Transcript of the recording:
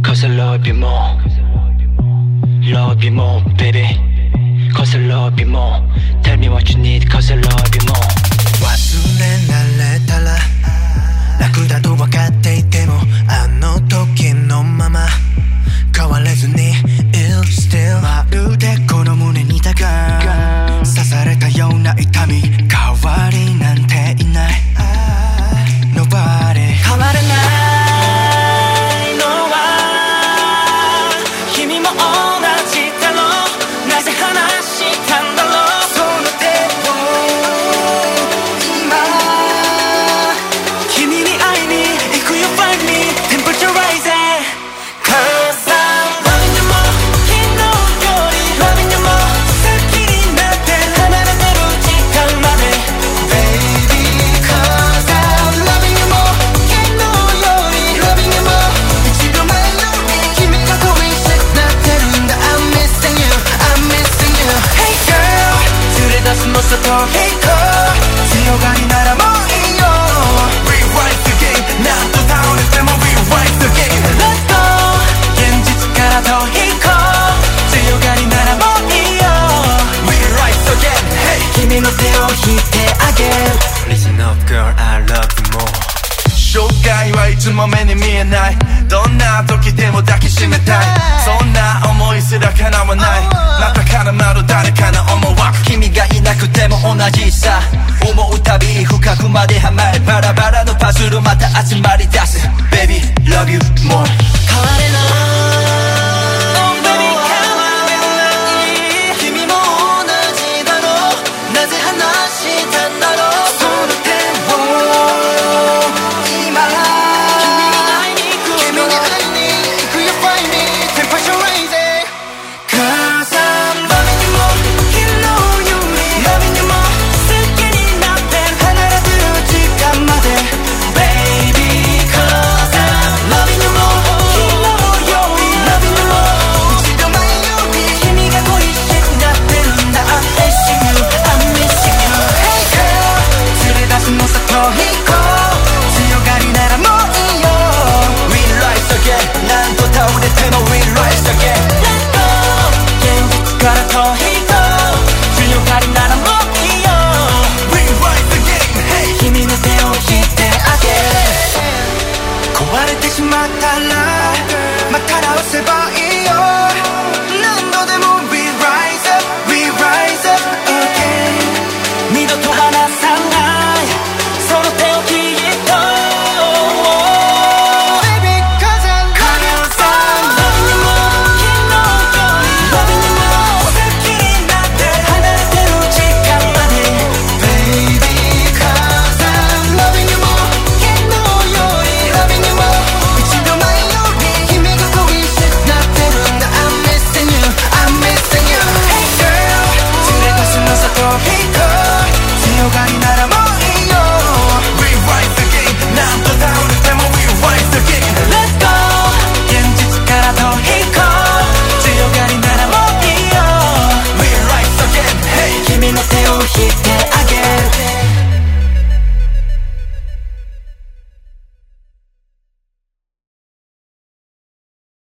Cause I love you more Love you more baby Cause I love you more Tell me what you need Cause I love you more 忘れられたら楽だと分かっていてもあの時のまま変われずに Ill still まるでこの胸にたが刺されたような痛み代わりなんていない Nobody 変われないのは君も同じだろうなぜ話したんだろうその手を今君に会いに行くよ Find me Temperature rising Cause I'm loving you more 昨日より loving you more 好きになって離れてる時間まで Baby Cause I'm loving you more 昨日より loving you more 一秒前より君が恋しくなってるんだ I'm missing you I'm missing you Hey girl 連れ出すのさと Hey girl 強がりならもういいよ Rewrite the game なんと倒れても Rewrite the game Let's go 現実から逃避行強がりならもういいよ Rewrite the game Hey 君の手を引いてあげる Listen up girl I love you more 紹介はいつも目に見えないどんな時でも抱きしめたいそんな思いすら叶わない中からまる誰かの思惑君がいなくても同じさ思うたび深くまではまるバラバラのパズルまた集まり出す Baby love you more 変われないOh baby 変われない君も同じだろうなぜ話したんだろうその手を今君に会いに行くよ Find me Temperature rising Cause I'm loving you more 昨日より loving you more 好きになって離れてる時間まで Baby Cause I'm loving you more 昨日より loving you more 一秒前より君が恋しくなってるんだ I'm missing you I'm missing you Hey girl 連れ出すのさ逃避行強がりならもういいよ Rewrite the game 何度倒れても Rewrite the game Let's go 現実から逃避行強がりならもういいよ Rewrite the game Hey 君の手を引いてあげる壊れてしまったらまた直せば